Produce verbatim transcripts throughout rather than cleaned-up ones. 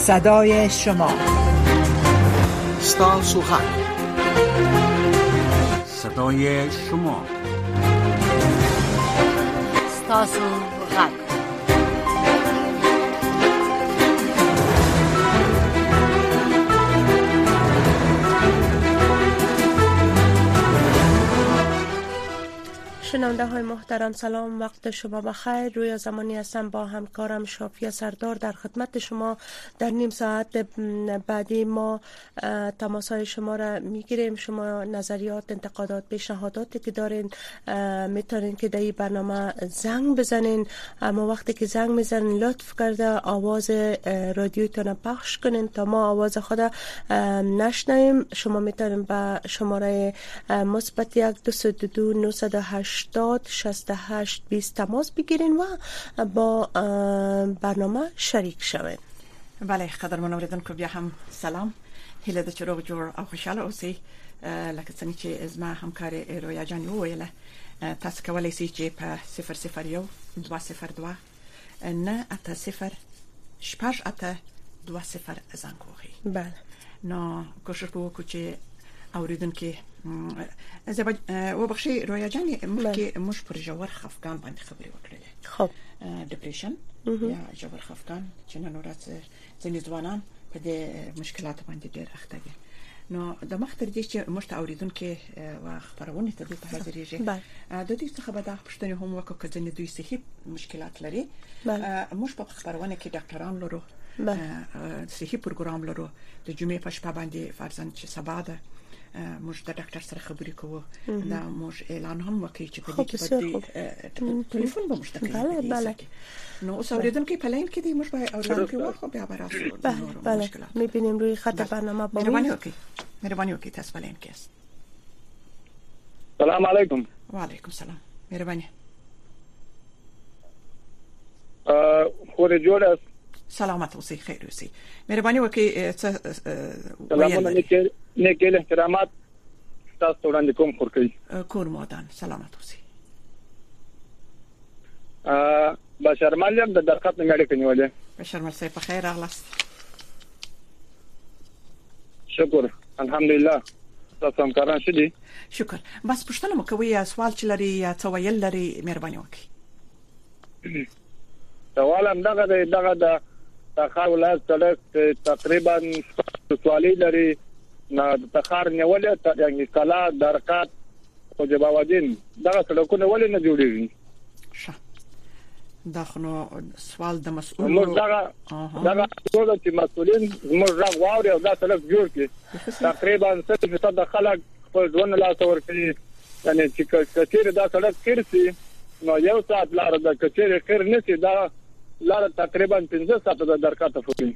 صدای شما ستاسو غږ صدای شما ستاسو غږ شنونده های محترم سلام، وقت شما بخیر. روی زمانی هستم با همکارم شافیه سردار در خدمت شما. در نیم ساعت بعدی ما تماس های شما را میگیریم. شما نظریات، انتقادات، پیشنهاداتی که دارین میتونین که در این برنامه زنگ بزنین. اما وقتی که زنگ میزنین لطف کرده آواز رادیوتون پخش کنین تا ما آواز خود نشنویم. شما میتونین با شماره مثبت یک دو صفر دو نه صفر هشت شصت و هشت بیست تماس بگیرین و با برنامه شریک شوین. بله، قدرمن اوریدونکو بیا هم سلام. هیله د چروغ جوړ او خوشاله اوسئ. لکه څنګه چې زما همکار رویا جان وویله، تاسو کولای شئ چې په صفر صفر یو دوه صفر دوه نه اته صفر شپږ اته دوه صفر زنګ ووهئ. بله، نو کوشش وکړو چې اوریدونکو زبا و بخشي رویا جان ملکه مش پر جوړ خفقان باندې خبرې وکړلې. خب ډیپریشن یا جوړ خفقان چې نن ورځ ځینې ځوانان په دې مشکلات باندې ډېر اخته دي. نو د مختر دي چې مشت اوریدونکو و خبرونه ته په حاضرېږي. د دې څخه به د پښتني هم وکړو چې ځینې دوی صحي مشکلات لري. مش په خبرونه کې ډاکټران لرو، صحي پروګرام لرو. د جمعې په شپه باندې فرضاً چې سبا ده موږ د ډاکټر سره خبرې کوو. دا موږ اعلان هم وکړي چې په دې کې په ټلیفون به موږ تکلیف. بله بله. نو اوس اوریدونکو په لاین کې دي، موږ به اوریدونکو واخو بیا براسو. بله بله، میبینیم روی خط برنامه با مهرباني وکړئ مهرباني وکړئ تاسو په لاین کې است. سلام علیکم. وعلیکم سلام. مهرباني. ا خو دې جوړ سلامت اوسئ، خیر اوسئ. مهرباني وکړئ. سلامونه نیکه نیکه احترامات تاسو وړاندې کوم خورکې کور مودان. سلامت اوسئ. ا بشر مالیم د درخت نه مړ کنيوله. بشر مال صاحب خیر اغلاس. شکر الحمدلله. تاسو هم کاران شدي. شکر. بس پښتنه مو کوي سوال چې لري یا څه ویل لري مهرباني وکړئ. سوالم دغه دغه د تخار ولایت سړک تقریبا سوالي لري نه د تخار نیولې یعنی کلا درکات خو جوابین دغه سړکونه ولې نه جوړیږي؟ ښه، دا خو سوال د مسؤل موږ دغه دغه ټول چې مسؤلین موږ راغواړو او دا سړک جوړ کړي. تقریبا څه څه د خلک په ځون لا تور کړي، یعنی چې کچېره دا سړک کړسي نو یو ساعت لار د کچېره خیر نشي، دا لار تقریبا پنځه ساعته د درکاته فوقي.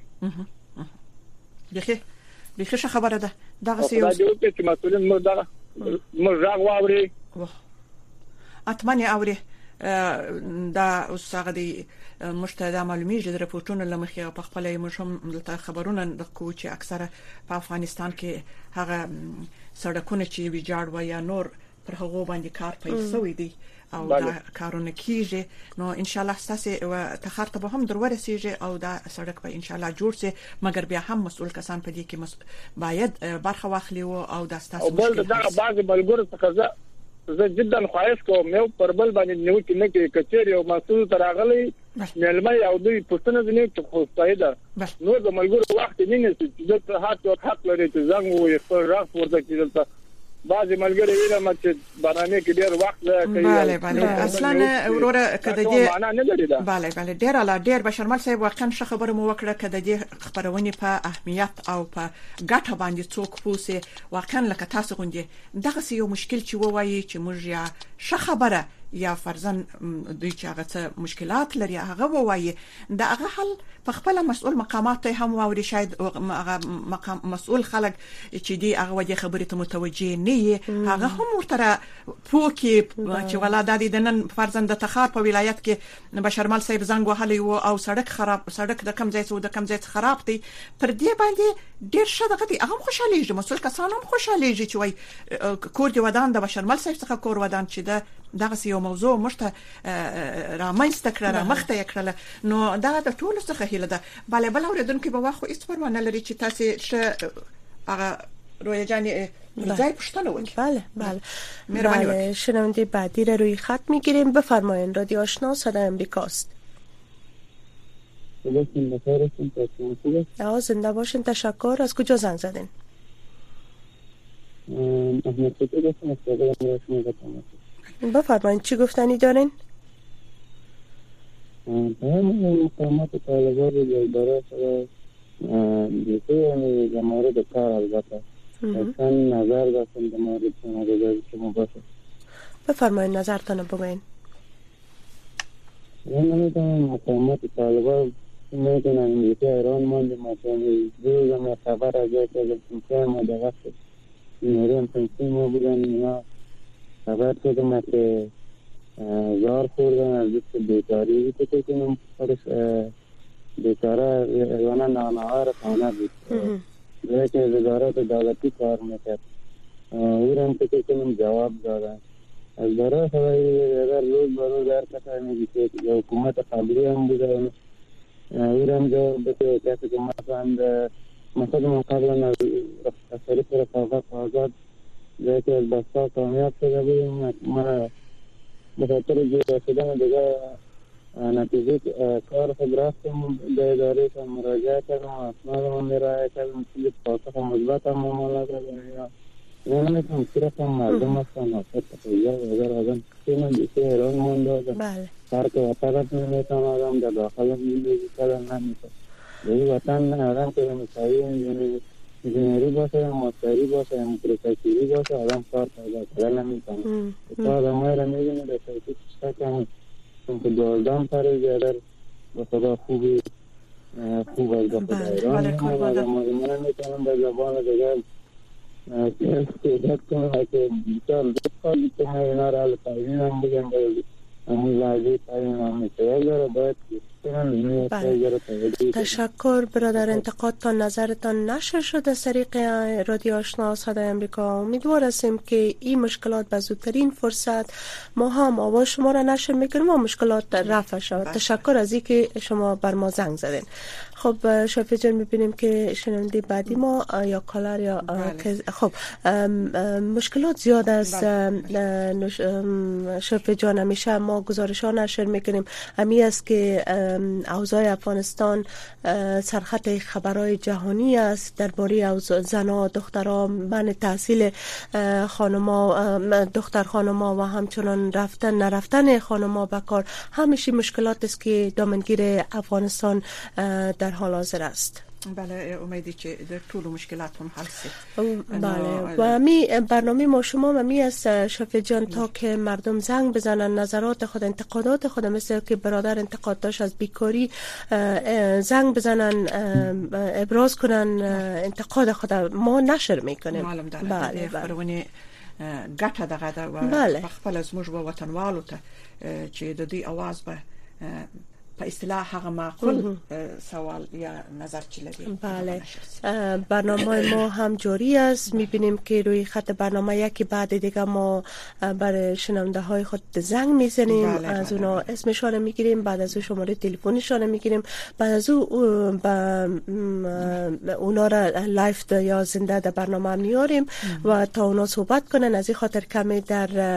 بخي بخي څه خبره ده دغه سیو دا یو چې مسؤلین موږ دا موږ راغواړي. اتمنه اوري دا اوس هغه دی مشتاده معلومیږي د راپورټونو لمخې په خپل مشم خبرونه د کو چې اکثره په افغانستان کې هغه سړکونه چې ویجاړ و یا نور پر هغه باندې کار پیسوي دي او دا کارونه کیږي. نو ان شاء الله تاسو تخار ته به هم درورسیږي او دا سړک به ان شاء الله جوړ شي، مګر بیا هم مسؤل کسان په دې کې باید برخه واخلي او دا تاسو بل دا بعض بلګور څخه زه جدا خواهش کوم یو پر بل باندې نیو کې نه کې کچېری او مسؤل تراغلي ملمه او دوی پښتنه دي چې خو سايده نو د ملګرو وخت نه نه چې د حق او حق لري چې زنګ وي خپل راس ورته کېدل. بعضی ملګری ویل چې برنامه کې ډیر وخت لګي. bale bale اصلا وروره کده دې bale bale ډیر اعلی ډیر بشرمل صاحب واقعا ښه خبره مو وکړه کده دې خبرونه په اهمیت او په ګټه باندې څوک پوسه. واقعا لکه تاسو غوندي دغه یو مشکل چې وایي چې موږ یا ښه خبره یا فرضاً دوی چې هغه مشکلات لري هغه وایي دا هغه حل په خپل مسؤل مقامات ته هم واوري. شاید هغه مقام مسؤل خلک چې دی هغه ودی خبرې ته متوجه نه هغه هم ورته پوکي چې ولادت د نن فرضاً د تخار په ولایت کې بشرمل صاحب زنګ وهلی او سړک خراب سړک د کم ځای څو د کم ځای خراب دی. پر دې باندې ډیر ښه دغه دی هغه خوشاله دي، مسؤل کسان هم خوشاله دي چې وای کور دی ودان د بشرمل صاحب څخه کور ودان چې د دغه یو موضوع مشته را مېنسته کړه را مخته کړه نو دا د ټولو څخه هیله ده bale بل اوریدونکو به واخو هیڅ پروا نه لري چې تاسو ش هغه رویا جان ځای پښتنه وکړي. بله بله بله شنونده بعدی را روی خط میگیریم. بفرمایید. رادیو آشنا صدای امریکاست. آه زنده باشین. تشکر. از کجا زنگ زدین؟ بفرمایید چی گفتنی دارین؟ مقامات طالبان رو برای دیگه در مورد کار البته اصلا نظر داشتم در مورد نظر شما باشه. بفرمایید نظرتان بگوین. من نمیدونم مقامات طالبان میدونم دیگه ایران مانده مثلا روز ما خبر از یک از امکان ما در وقت میریم پنسی ما بودن اینا خبر شدم که زار خوردن از دست بیکاری بود که کنم فرش بیکاره ایوانا نانوار خانه بود برای که وزارت دولتی کار میکرد او را هم که کنم جواب دادن از برای خواهی اگر روز برو در کتا میگی که حکومت قبلی هم بوده او را هم جواب بده کسی که مثلا مثلا من قبلا از شریف رفاقت آزاد برای که از بستا کامیاب شده بودیم من بخاطر جدا شدن دیگه نتیجه کار خود رفتم به اداره که مراجعه کردم اسناد من میرایه کردم چیزی پاسخ مثبت هم ممالا کردم اینا نمیتونم صرفا مردم هستن آفت تقییه و اگر آدم که من دیگه ایران من دادم کار که وطنت نمیتونم آدم در داخل زندگی کردن نمیتونم دیگه وطن آدم که مسایی انجینری باشه یا مستری باشه یا مکروتکیری باشه آدم کار پیدا کردن نمیتونم تو آدم های را میبینی در شایدی کشتا که چون که دولدان پره زیادر به خدا خوبی خوب از به خدا ایران آدم های من میتونم در زبان دیگر استعداد کنم که بیتار دو کالی که من اینا را حال تایین هم بگم همون لحظه تایین هم میتویل داره باید تشکر برادر. انتقادتان نظرتان نشر شده از طریق رادیو آشنا صدای امریکا. امیدوار هستیم که این مشکلات به زودترین فرصت ما هم آواز شما را نشر میکنیم و مشکلات رفع شود. تشکر از اینکه شما بر ما زنگ زدین. خب شفیع جان میبینیم که شنونده بعدی ما یا کالر یا خب مشکلات زیاد از شفیع جان همیشه ما گزارش ها نشر میکنیم. همی است که اوضاع افغانستان سرخط خبرهای جهانی است درباره زنا دخترها من تحصیل خانما دختر خانما و همچنان رفتن نرفتن خانما به کار همیشه مشکلات است که دامنگیر افغانستان در حال حاضر است. بله امیدی که در طول مشکلات هم حل شد. بله و می برنامه ما شما می است شفیع جان تا که مردم زنگ بزنن نظرات خود انتقادات خود مثل که برادر انتقاد داشت از بیکاری زنگ بزنن ابراز کنن انتقاد خود ما نشر میکنیم. معلوم داره بله خبرونه ګټه دغه ده و خپل زموږ وطنوالو ته چې د دې आवाज به په اصطلاح هغه معقول سوال یا نظر چی لري. بله برنامه ما هم جاری است. میبینیم که روی خط برنامه یکی بعد دیگه ما برای شنونده های خود زنگ میزنیم. بله از بله اونا بله. اسمشان میگیریم بعد از او شماره تلفنشان میگیریم بعد از او با اونا را لایف یا زنده در برنامه میاریم و تا اونا صحبت کنن. از این خاطر کمی در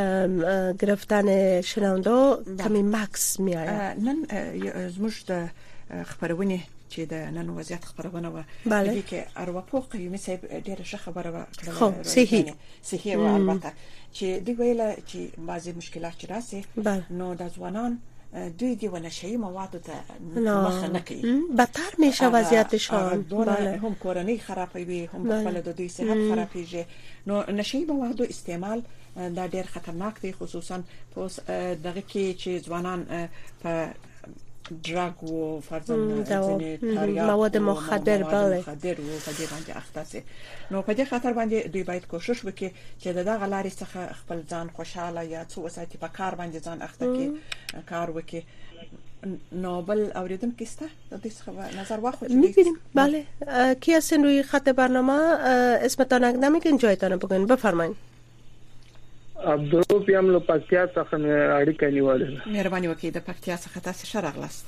گرفتن شنونده کمی مکس میآید. زموږ د خبرونه چې د نن وضعیت خبرونه و دې کې ارواپوه قیومي صاحب ډیره ښه خبره وکړه. خو صحیح صحیح و البته چې دی ویله چې بعضی مشکلات چې راسي نو د ځوانان دوی دی ونشي مواد ته مخ نه کوي بدتر میشه وضعیتشان. بله هم کورنۍ خرابوي هم خپل د دوی صحت خرابېږي نو نشي مواد استعمال دا ډیر خطرناک دی خصوصا په دغه کې چې ځوانان په دراګ او فرزن ځنې مواد مخدر بله مخدر او په دې باندې اخته سي نو په دې خاطر باندې دوی باید کوشش وکړي چې دغه لارې څخه خپل ځان خوشاله یا څو وساتي په کار باندې ځان اخته کې کار وکړي. نو بل اوریدونکو کیسته د دې څخه نظر واخلئ. می‌بینیم بله کی هستین روی خط برنامه اسمتان نمیگین جایتان بگین بفرمایید. عبدالرؤف یم له پکتیا څخه اړیکه نیولې. مهرباني وکړئ د پکتیا څخه تاسو شرغلاست.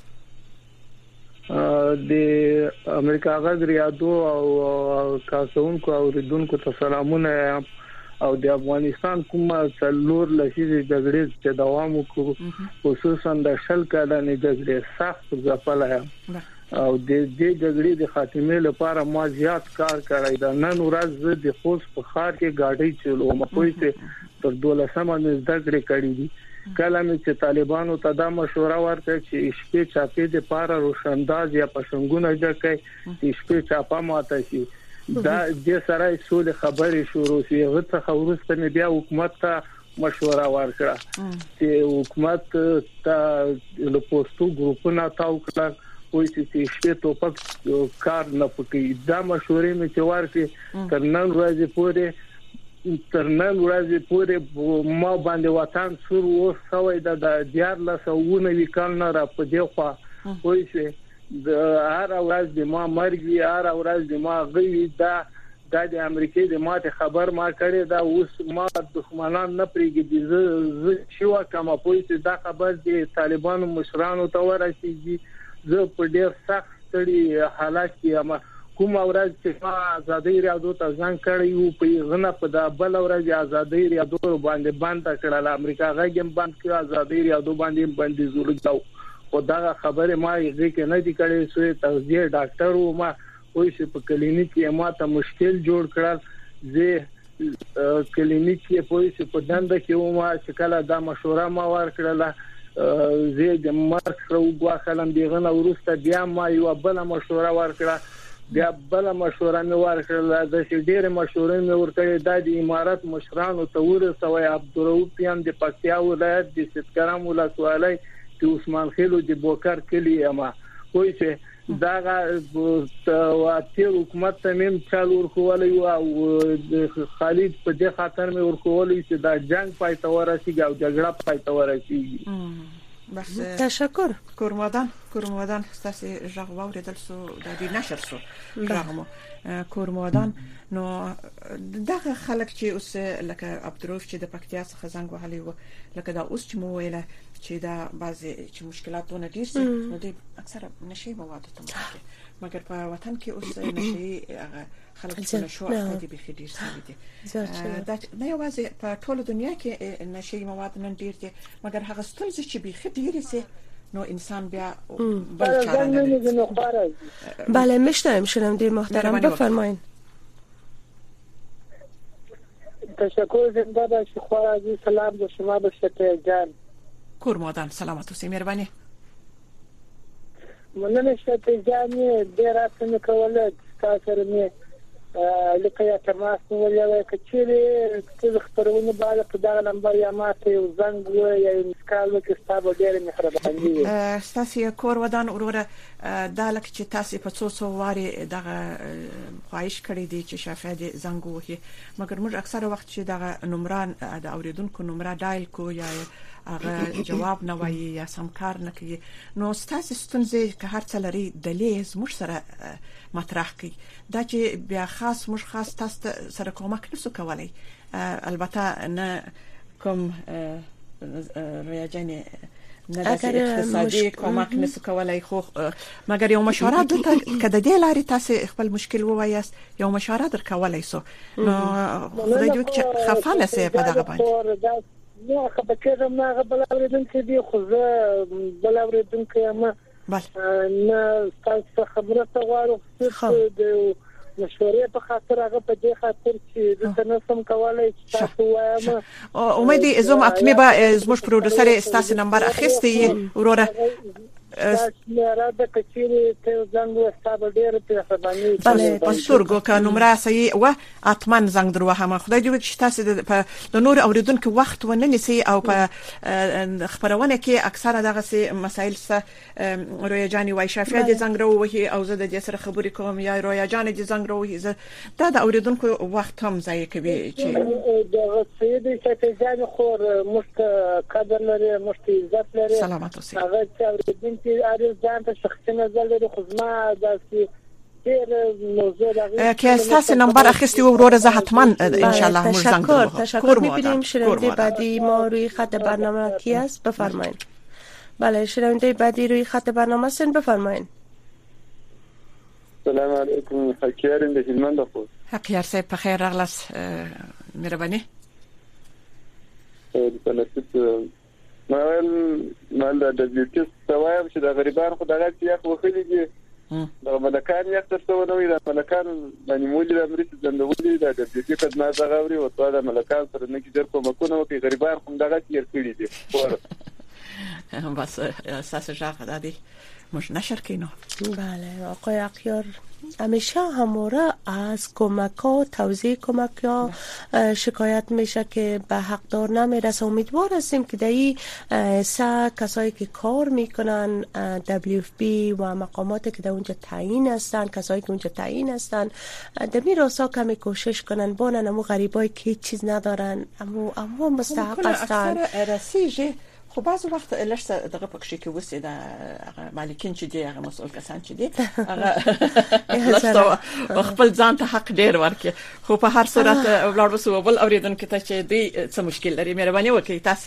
د امریکا غږ رادیو او کاسونکو او ردونکو ته سلامونه. او د افغانستان کومه څلور لسیزې جګړې چې دوام وکړ خصوصا د شل کلنې جګړې سخت ځپلای او د دې جګړې د خاتمه لپاره ما زیات کار کړی دا. نن ورځ د خوست په ښار کې گاډي چلوم په پوهې تر دولسمه زده کړې کړې دي. کله مې چې طالبانو ته دا مشوره ورکړه چې شپې چاپې د پاره روشنداز یا پښنګونه ځکه چې شپې چاپه ماته شي دا د سره سولې خبرې شروع شي. هغه څه ورسته مې بیا حکومت ته مشوره ورکړه چې حکومت ته له پوسټو ګروپونو تاو کړه وایي چې شپې ټوپک کار نه پکې. دا مشورې مې چې ورکړې تر نن ورځې پورې تر نن ورځې پورې ما باندې وطن سور وسوي د دیار له سونه وکړ نه را په دی خو وایي چې د هر ورځ د ما مرګي هر ورځ د ما غوي دا د امریکای د ماته خبر ما کړی دا اوس ما دښمنان نه پریږدي زه شو کومه پولیس دا خبر دی طالبانو مشرانو ته ورسیږي. زه په ډیر سخت ستړي حالات کې یم. کوم ورځ چې ما ازادي رادیو ته ځان کړی وو په غنه په دا بل ورځ ازادي رادیو باندې بند کړل. امریکا غږم بند کړ ازادي رادیو باندې باندې زړه او دا خبره ما یې کې نه دی کړې سوې تغذیه ډاکټر و ما وایي چې په کلینیک کې ما ته مشکل جوړ کړل. زه کلینیک کې پوي چې په دنده کې و ما چې کله دا مشوره ما ورکړله زه د مرګ سره وغواخلم دیغه ورسته بیا ما یو بل مشوره ورکړه بیا بل مشوره مې ورکړله د ډېر مشورې مې ورکړې د امارات مشرانو ته ورسوي. عبدالرؤف یم د پکتیا ولایت د ستکرام ولسوالۍ عثمان خیلو د بوکر کلی اما وایي چې دا واته حکومت ته مم چالو ورکولې او خالد په دې خاطر مې ورکولې چې دا جنگ پای ته ورسیږي او جګړه پای ته ورسیږي. بس تشکر. کورمادان کورمادان تاسو ژغ واوریدل سو د دې نشر سو ژغمو کورمادان نو دغه خلک چې اوس لکه عبدالرؤف چې د پکتیا څخه زنګ وهلی و لکه دا اوس چې مو ویله چې دا بعضی چې مشکلاتونه ډیر دي نو د اکثره نشي مواد ته مګر مګر په وطن کې اوس نشي خلک چې شو اخته به خډیر سوي دي. دا نه یوازې په ټوله دنیا کې نشي مواد نن ډیر دي مګر هغه ستونزې چې به خډیر سي نو انسان بیا بل چاره نه. بله میشنویم شنونده محترم بفرمایید. تشکر زنده باشی. خوار عزیز سلام به شما به شکر جان. کورمادان سلامت اوسئ. مهرباني. مننه شکر جان ډیر اسنه کوله تاسو رمه لکه یا تماس ولې کچېره چې خبرونه باندې په دا نمبر یا ماته یو زنګ و یا مسکال کې ستاسو ډېر مهرباني. تاسو کور ودان وروره دا لکه چې تاسو په څو څو واري دغه خواهش کړی دی چې شافعي دي زنګ وهي مګر موږ اکثره وخت چې دغه نمبران د اوریدونکو نمبر ډایل کو یا هغه جواب نه وایي یا سمکار نه کوي نو تاسو ستونزې که هر څه لري دلیز موږ سره مطرح کی دا چې بیا خاص مش خاص تاسو سره کومک نسو کولای البته نه کوم ریاجنه نه د اقتصادي کومک نسو کولای خو مګر یو مشوره دته کده دی لاري تاسو خپل مشکل ووایاست یو مشوره درکولای سو نو خدای دې چې خفانه سي په دغه باندې نو خبر کړم نه بل اوریدونکو دی خو زه بل اوریدونکو ما نه تاسو خبره ته غواړم چې د مشورې په خاطر هغه په دې خاطر چې د تنظیم کولای چې تاسو وایم امید زوم اتمی به زموږ پروډوسر تاسو نمبر اخیستی وروره نه را د کچېری ته زنګ وستاب ډېر په خبرني بله پښتورګو کا نمبر صحیح و اتمن زنګ درو هم خدای دې چې تاسو د نور اوریدونکو وخت ونه نسی او په خبرونه کې اکثره دغه سي مسایل سره رویا جاني وای شافعي دې زنګ درو وهي او زه د دې سره خبرې کوم یا رویا جاني دې زنګ درو وهي دا د اوریدونکو وخت هم ځای کوي چې د سید شافعي جان خور مست قدر لري مست عزت لري سلامت اوسئ هغه چې اوریدونکو چې اړ ځان ته شخصي نظر لري خو ما داسې که اساس نمبر اخیستی و ورور زه حتما ان شاء الله موږ زنگ تشکر تشکر می‌بینیم. شنونده بعدی ما روی خط برنامه کی است؟ بفرمایید. بله شنونده بعدی روی خط برنامه هستین، بفرمایید. سلام علیکم. حکیارم د هلمند خو. حکیار صاحب په خیر راغلاس مهرباني. پلاسټ مال مال د دبليو سوایم چې د غریبانو خو دغه یخ وخلي دي د ملکان یخ تر څو نو د ملکان باندې مولي د امریکا زندولي د دبليو خدمات غوړي او د ملکان سره نه کیدر کومکونه وکي غریبان هم دغه تیر کړی دي. بس اساس ژغ دادی مش نشر کینو. بله آقای اخیار همیشه همواره از کمک ها توزیع کمک ها شکایت میشه که به حقدار نمیرسه. امیدوار هستیم که در این سه کسایی که کار میکنن دبلیو اف پی و مقاماتی که در اونجا تعیین هستن، کسایی که اونجا تعیین هستن، در این راستا کمی کوشش کنن بانن امو غریبایی که هیچ چیز ندارن امو امو مستحق هستن. اکثر رسیجه خو بعض وخت لږ دغه پکې کې وسی د مالکین چې دی هغه مسؤل کسان چې دی هغه خپل ځان ته حق ډیر ورکړي. خو په هر صورت ولاړ وسو بل اوریدونکو ته چې دی څه مشکل لري مهرباني وکړئ تاسو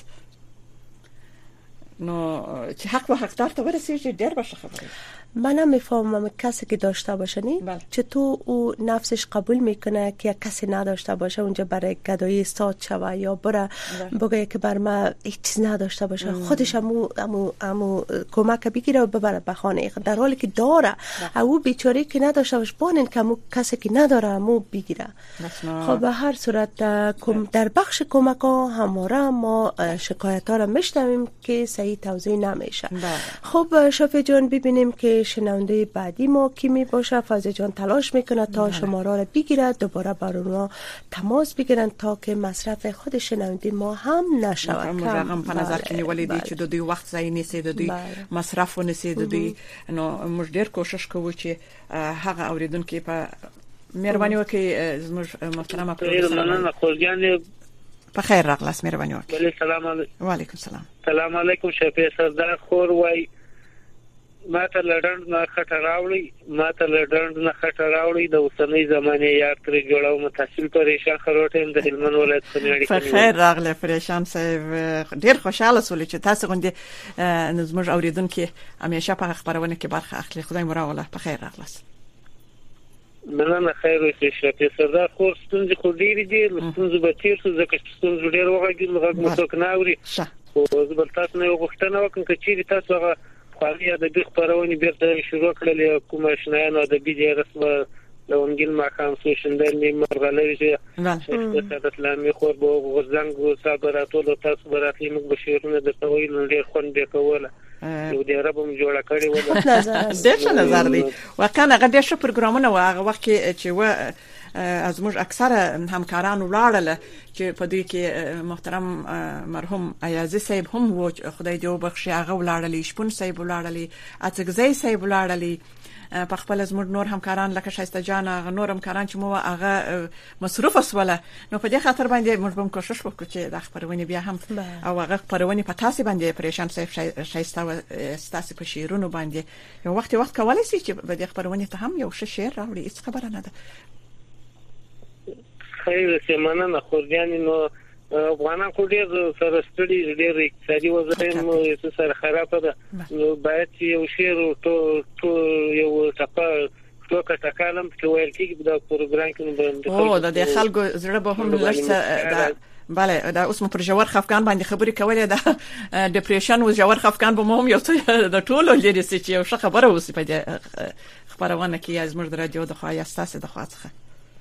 نو چې حق و حقدار ته ورسیږي ډیر به خبره. من میفهمم کسی که داشته باشه نی چطور او نفسش قبول میکنه که کسی نداشته باشه اونجا برای گدایی استاد شوه یا بره بگه که بر ما هیچ چیز نداشته باشه ام. خودش امو امو امو کمک بگیره و ببره به خانه در حالی که داره او بیچاره که نداشته باشه بانن که امو کسی که نداره امو بگیره. خب به هر صورت در بخش کمک ها همواره ما شکایت ها را میشنویم که صحیح توزیع نمیشه. خب شفیع جان ببینیم که شنونده بعدی ما کی می باشه. فازه جان تلاش میکنه تا شماره را بگیره دوباره بر اونها تماس بگیرن تا که مصرف خود شنونده ما هم نشود. هم په نظر کې نیولې دي چې د دوی وخت ځای نسی د دوی مصرف ونسی د دوی نو موږ ډیر کوشش کوو چې هغه اوریدونکو په مهرباني وکړي زموږ محترمه پروفیسور خوږیان په خیر راغلاس مهرباني وکړئ. بله سلام علیکم. وعلیکم السلام. سلام علیکم شفیع سردار خور وای ما ته لړند نه خټه راوړي ما ته لړند نه خټه راوړي د اوسنۍ زمانه یاد تر جوړاو متحصل پریشان خروټم د هلمند ولایت څخه په خیر راغله پریشان صاحب ډیر خوشاله سول چې تاسو غوندي نظم اوریدونکو همیشه په خبرونه کې برخه اخلي. خدای مو راوله په خیر راغلاس. مننه خیر اوسې شفیع سردار خور ستونزې خو ډېرې دي ستونزې به تیر څه ځکه چې ستونزې ډېر وغږیږي غږ مو څوک نه اوري. خو زه بل تاسو نه غوښتنه وکړم چې چیرې تاسو هغه خالي ادبي خبرونه بیرته شروع کړل کوم آشنایانو ادبي دی رسمه لونګین ماقام سوشندل می مرغلې چې د اسلامي خور به غزنګ او صبراتو تاسو براتې موږ بشیرونه د تویل ډېر خوند به کوله نو د عربم جوړه کړې و. ډېر نظر دی واقعا هغه ډېر ښه پروګرامونه و هغه وخت چې و از موږ اکثره همکاران ولاړل چې په دې کې محترم مرحوم ایازي صاحب هم و خدای دې وبخښي هغه ولاړل شپون صاحب ولاړل اڅګزی صاحب ولاړل په خپل زموږ نور همکاران لکه شایسته جان هغه نور همکاران چې مو هغه مصروف اسوله نو په دې خاطر باندې موږ به کوشش وکړو چې د خبرونه بیا هم او هغه خبرونه په تاسو باندې پریشان صاحب شایسته تاسو په شیرونو باندې یو وخت وخت کولای شي چې په دې خبرونه ته هم یو ښه شعر راوړي هیڅ خبره نه ده. خیر سیمانه نه خوردیان نو افغانان خو ډېر سره ستړي ډېر اقتصادي وضعیت مو سره خراب ده نو باید یو شعر ټو ټو یو ټاپه ټوکه ټکالم چې ویل کېږي د پروګرام کې باندې او د خلکو زړه به هم لږ بله دا اوس مو پر جوړ خفقان باندې خبرې کولې ده ډیپریشن او جوړ خفقان به مو یو څه د ټولو لري چې یو ښه خبره اوس په دې خبرونه کې از موږ د رادیو د خوا یاستاسه د خوا څخه.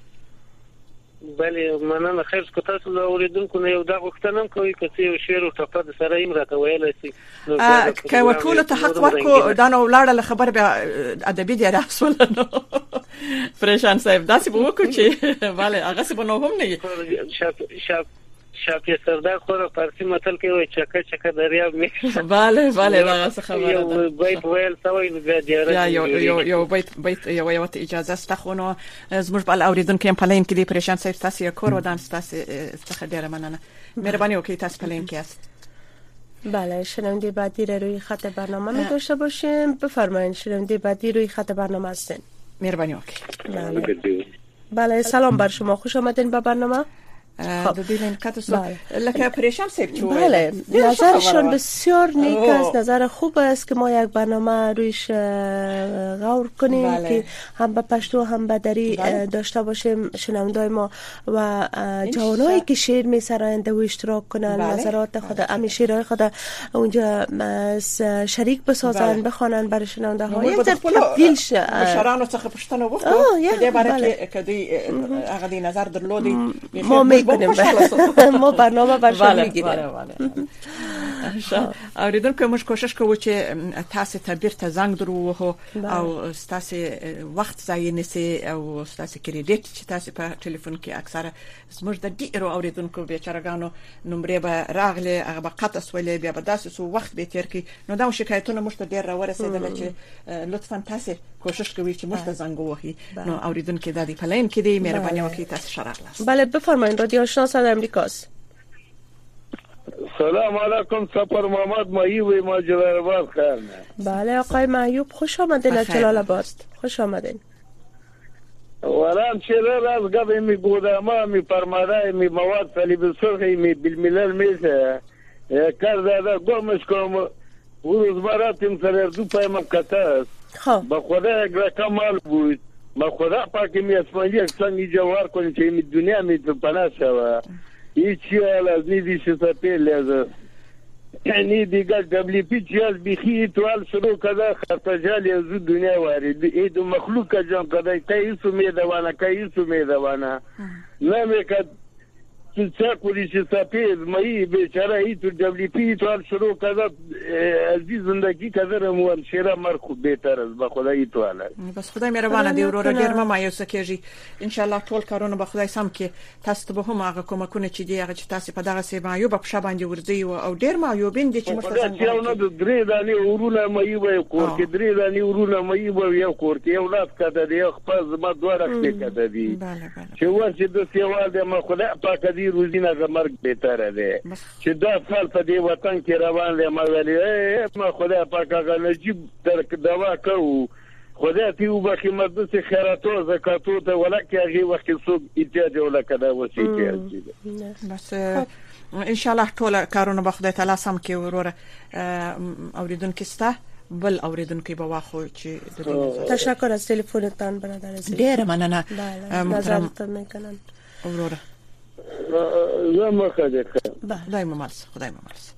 بله مننه خیر کو تاسو له اوریدونکو نه یو دا غوښتنه کوي چې یو شعر او ټپه د سره ایم راته ویل شي نو که وټول ته حق ورکو دا نو ولاړه خبر به ادبي دی راځول نو پریشان صاحب داسې به وکړو چې bale هغه څه بنو هم نه شاپ شاپ شاپی سردار خو فارسی متل کې وای چکه چکه دریاب می bale bale دا څه خبره ده یو بیت ویل سوي نو بیا یا یو یو یو بیت بیت یو یو اجازه ستخونو زموږ بل اوریدونکو هم پلین کې دی پریشان صاحب تاسو کور ودان تاسو څخه ډیره مننه مهرباني وکړئ تاسو پلین کې است. بله شنونده بعدی روی خط برنامه می داشته باشیم. بفرمایید شنونده بعدی روی خط برنامه هستین. مهربانی وکړئ. بله بله سلام بر شما، خوش آمدین به برنامه. خب ببینیم کاتوسو لکه پریشان سیب چوه. بله نظرشان بسیار نیک است، نظر خوب است که ما یک برنامه رویش غور کنیم بله. که هم به پشتو هم به دری بله. داشته باشیم شنوندای ما و جوانایی که شعر می سرایند و اشتراک کنن بله. نظرات خود امی شعرهای خود اونجا شریک بسازن بله. بخوانن برای شنونده ها یک در تبدیل شه مشرانو څخه پوښتنه وکړو که دې باره کې کدی هغه دی نظر درلودي ما میکنیم ما برنامه برشان میگیریم. اوریدونکو موږ کوشش کوو چې تاسو ته بیرته زنګ درو او تاسو وخت ضایع نشي او تاسو کریډیټ چې تاسو په ټلیفون کې اکثره زموږ د ډیرو اوریدونکو بیچارهګانو نمبر به راغله هغه به قطع سولې بیا به داسې سو وخت به تیر کی نو دا شکایتونه موږ ته ډیر راورسېدل چې لطفا تاسو کوشش کوئ چې موږ ته زنګ ووهي. نو اوریدونکو د دې پلاین کې دی مهرباني وکړئ تاسو شراغلاست. بله بفرمایید رادیو آشنا صدای امریکاست. سلام علیکم سفر محمد مایوی ما جلال آباد خیر. بله آقای معیوب خوش آمدین از جلال آباد. خوش آمدین. ورام شیره راز گفت می گوداما می پرماده می مواد صلیب سرخی می بالملل میشه کرده ده گمش کنم و روز براتیم سر دو پایمم کتاست با خدا یک رقم مال بود با خدا پاکی می اسمانی یک سنگی جوار کنی که می دنیا می پناه شوه هیچی حال از نیدی شسپی لیزه یعنی دیگر دبلی پی چیاز بیخی توال شروع کده خرطجال یزو دنیا وارد ایدو مخلوق جان کده کاییسو میدوانا کاییسو میدوانا نمیکد چه کولی شسپی مایی بیچاره ایتو دبلی پی توال شروع کده ازی زندگی کده رموان شیره مر خوب بیتر از با خدا ایتو حالا بس خدای مهربانه دی ورور ډیر ما مایوسه کیږي ان شاء الله ټول کارونه به خدای سم کې تاسو به هم هغه کومکونه چې دی هغه چې تاسو په دغه سی مایو په شپه باندې ورځي او ډیر مایوبین دي چې مشته یو نه درې دانی ورونه مایو به کور کې درې دانی ورونه مایو به یو کور کې یو لاس کده دی خپل ما دوه راکې کده دی چې ورته د سیوال د ما خدای پاک دی روزینه زمرګ بیتر دی چې دا فال په دی وطن کې روان دی ما ویلي ما خدای پاک هغه نجیب در دوا کوو خدای تی وبخي مدرسې خیراتو زکاتو ته ولکه هغه وخت څوک احتیاج ولکه دا وسیله بس ان شاء الله ټول کارونه به خدای تعالی سم کې وروره اوریدونکو ستا بل اوریدونکو به واخو چې تشکر از تلفنتان برادر عزیز ډیر مننه محترم میکنن وروره زما خدای خدای مو مالس خدای مو مالس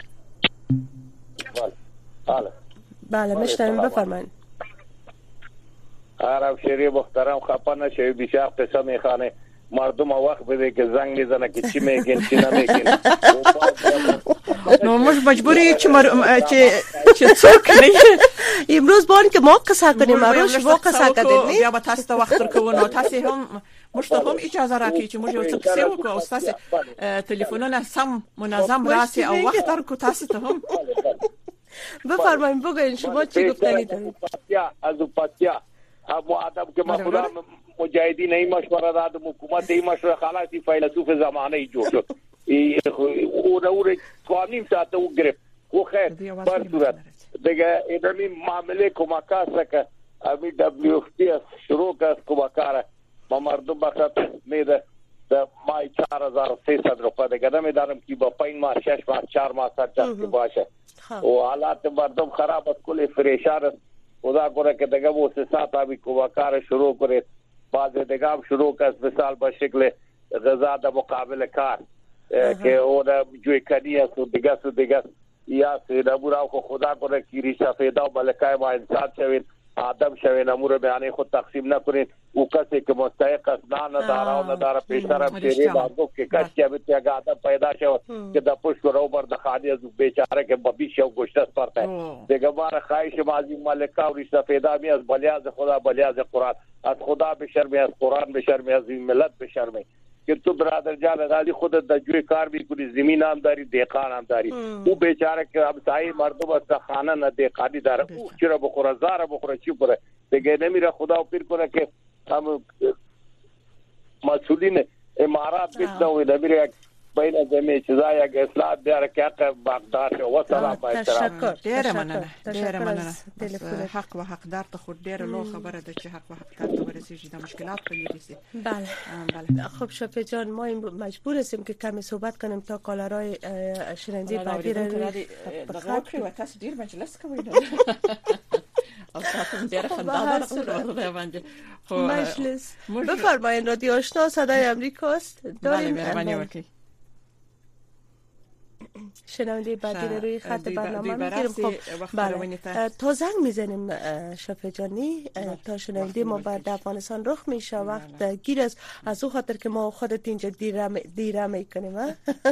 بله بله مشتم بفرمایید. عرب شری محترم خفه نشه بیشتر قصه میخوانه مردم وقت بده که زنگ میزنه که چی میگن چی نمیگن نو مش مجبوری چې چې چې څوک نه امروز بان که ما قصه کنیم روش ما قصه کنیم یا به تاسو ته وخت ورکو نو تاسو هم مشته هم اجازه راکړئ چې موږ یو څه قصه وکړو او تاسو ټلیفونونه سم منظم راسي او وخت ورکو تاسو ته هم بفرمایید بگوین شما چی گفتنی دارید. از پاتیا هم آدم که ما خدا مجاهدین این مشوره داد حکومت این مشوره خلاصی فیلسوف زمانه جو شد او نور قانون ساته او گرفت او خیر بر صورت دیگه اینمی معامله کمکاسته که امی دبلیو اف تی شروع کرد کمکاره ما مردم بخشت میده در مای چهار هزار و سیصد روپये دیگه نمیدانم که با پنج ماه شش ماه چهار ماه سرچست که باشه و حالات مردم خراب است کلی فریشان است خدا کنه که دیگه مؤسسات آبی کمکار شروع کنید بعض دیگه هم شروع کرد مثال به شکل غذا در مقابل کار که اون جوی کنی است و دیگه است و دیگه است یا نمورا که خدا کنه که ریشه فیدا و ملکای ما انسان شوید آدم شوید نمورا بیانی خود تقسیم نکنید او کسی که مستحق است نه نداره و نداره پیشترم شیری بازو که کسی که بیتی اگه آدم پیدا شود که در پشت رو بر دخانی از بیچاره که ببیش و گشتست پرده دیگه بار خواهش مازی ملکا و ریشه فیدا می از بلیاز خدا بلیاز قرآن از خدا بشرمی از قرآن بشرمی از این ملت بشرمی که تو برادر جان غازی خودت د جوی کار میکنی زمین هم داری دیقان هم داری او بیچاره که همسایه مردم است خانه نه دیقانی داره او چرا بخوره زار بخوره چی بخوره دیگه نمیره خدا پیر کنه که هم مسئولین امارات بیت نوی نمیره بین زمي چې زایا اصلاح بیا کې بغداد او سلام تشکر ډیر مننه ډیر مننه حق و حقدار ته خو ډیر لو خبره ده چې حق و حقدار ته ورسیږي د مشکلات په لري سي. بله بله خب شفیع جان ما مجبور هستیم که کمی صحبت کنیم تا کالرای شنونده بعدی را بخاطر و تاسو ډیر مجلس کوئ او تاسو ډیر خندادار خبره باندې مجلس بفرمایید. رادیو آشنا صدای آمریکاست داریم. مهربانی وکړئ. شنونده بعدی رو روی خط برنامه میگیریم. خب بله تا زنگ میزنیم شفیع جانی تا شنونده ما بعد افغانستان رخ میشه وقت گیر است از او خاطر که ما خودت اینجا دیره دیره میکنیم.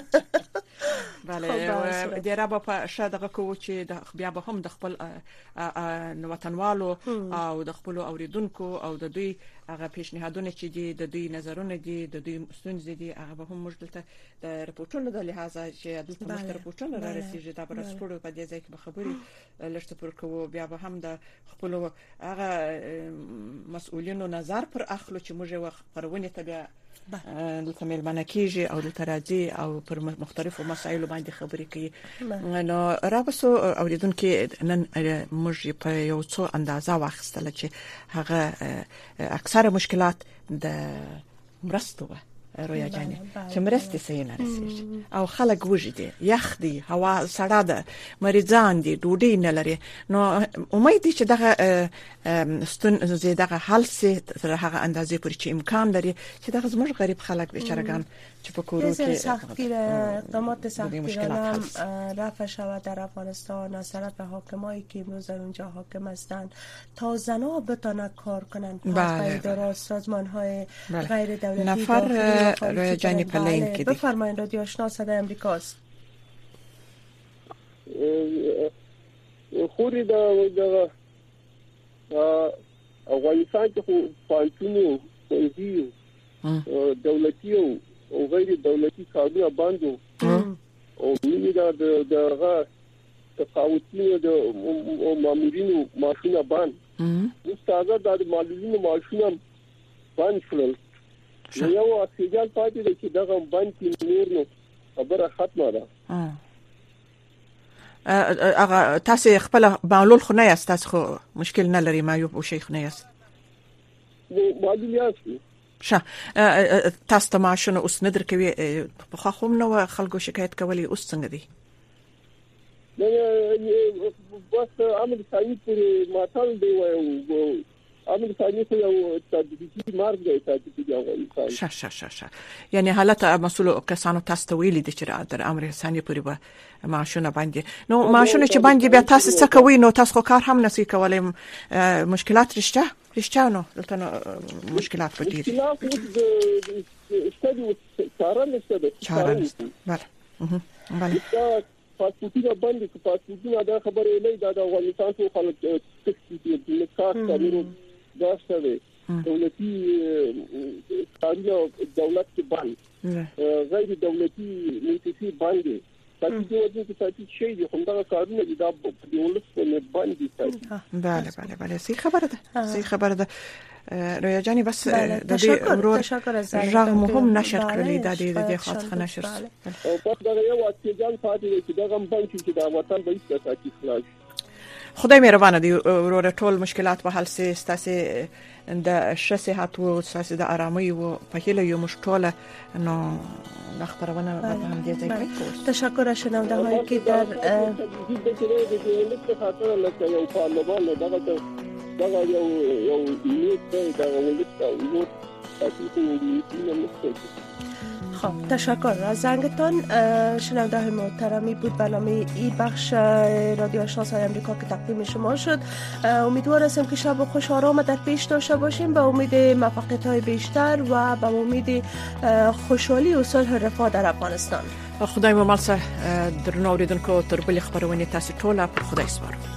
بله دیره با په شادغه کو چې بیا به هم د خپل وطنوالو او د خپل اوریدونکو او د دوی هغه پیشنهادونه چې دي د دوی نظرونه دي د دوی ستونزې دي هغه به هم موږ دلته د رپورټونو د لحاظه چې دلته موږ رپورټونه را رسیږي دا به رسپورټ په دې ځای کې به خبري لښته پر کوو بیا به هم د خپل هغه مسؤلینو نظر پر اخلو چې موږ یو خبرونه ته بیا دلته ملمنه کیږي او دلته راځي او پر مختلفو مسایلو باندې خبرې کوي. نو رابسو اوریدونکو نن موږ په یو څو اندازه واخیستل چې هغه اکثره مشکلات د مرستو رویا جاني چې مرستې سي نه رسیږي او خلک وژدي یخ دي هوا سړه ده مریضان دي ډوډۍ نه لري. نو امید دي چې دغه ستون زیاده حل سي تر هغه اندازې پورې چې امکان لري چې دغه زموږ غریب خلک بیچارهګان چې په کورو کې سختگیر اقدامات سختگیرانه رفع شود در افغانستان از طرف حاکمایی که امروز در اونجا حاکم هستند تا زنها بتونن کار کنن پای ادارات سازمان‌های غیر دولتی نفر روی جانی پلین که بفرمایید. رادیو آشنا صدای آمریکاست. خوری دا دا افغانستان کې خو پانتونو کوي دولتي او غیر دولتي کارونه باندې او ملي دا دغه تفاوتونه د مامورینو ماشونه باندې مستعده د مالونو ماشونه باندې فلل یو اکسیجن پاتې د چې دغه باندې نور نو خبره ختمه ده. هغه تاسو خپل معلول خو نه یاست تاسو خو مشکل نه لري ما یو او شیخ نه یاست معلول یاست شه تاسو ته ماشونه اوس نه درکوي په خو هم نو خلکو شکایت کولی اوس څنګه دي؟ نه بس عمل ثاني پر ماتل دی و عمل ثاني خو یو تدبیری مارګ دی تدبیری شه شه شه شه یعنی حالت مسئول کسانو تاسو ته ویلي دي چې در امر ثاني پورې به ماشونه باندې نو ماشونه چې باندې بیا تاسو څه کوي نو تاسو کار هم نسی کولای مشکلات رښتیا رښتیا نو دلته مشکلات پدې دي استادي څارنه ستده څارنه بله بله پاسپورتونه باندې پاسپورتونه دا خبره نه دا د افغانستان څخه خلک تکسي دي کار کوي دا څه دولتي کارونه دولت کې باندې غیر دولتي منتسي باندې تاسو د دې تاسو شي دي هم دا کارونه دا په دولت کې باندې بله بله بله صحیح خبره ده صحیح خبره ده. رویا جانی بس د دې ورور رغم هم نشر کړلی د دې د خاطر نشر او په دا یو اکسیجن پاتې چې دا غم باندې چې دا وطن به ایستاتي خلاص. خدای مهربانه دی ورور ټول مشکلات به حل سي ستاسو د صحت او ستاسو د آرامي او په هیله یو مشکله نو د خبرونه په هم دې ځای کې تشکر شنونده هایی که در د خاطر لکه یو پارلمان دغه دغه یو یو نیت دا ولست او خب تشکر از زنگتان. شنونده های محترمی بود برنامه این بخش رادیو آشنا صدای آمریکا که تقدیم شما شد. امیدوار هستم که شب خوش آرام در پیش داشته باشیم به امید موفقیت های بیشتر و به امید خوشحالی و صلح و رفاه در افغانستان. خدای مو مالسه درنو اوریدونکو تر بل خبرونه تاسو ټول په خدای سپارو.